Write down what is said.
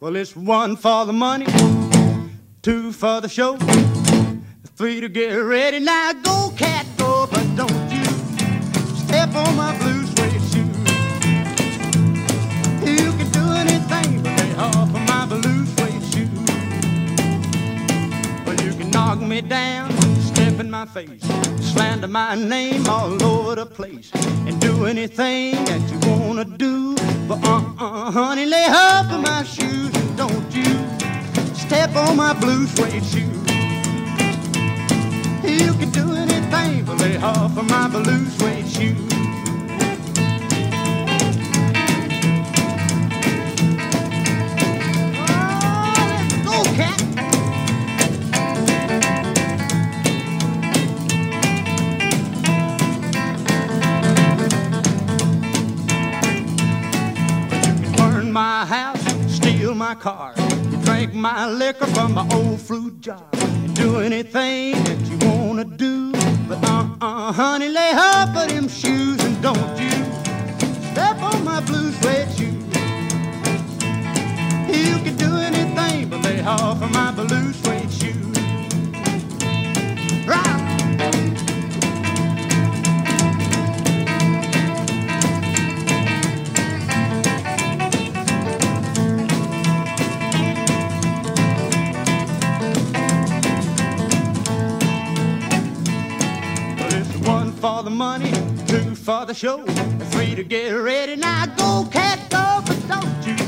Well, it's one for the money, two for the show, three to get ready. Now go, cat, go, but don't you step on my blue suede shoe. You can do anything but lay off of my blue suede shoe. Well, you can knock me down, step in my face, slander my name all over the place, and do anything that you wanna do. But honey, lay off of my shoes and don't you step on my blue suede shoe. You can do anything but lay off of my blue suede shoe. Oh, let's go, cat. My house, steal my car, drink my liquor from my old fruit jar, and do anything that you wanna do. But honey, lay off of them shoes and don't you step on my blue suede shoe. You can do anything but lay off of my blue suede shoe. Right. For the money, two for the show, three to get ready. Now go, cat, go, but don't you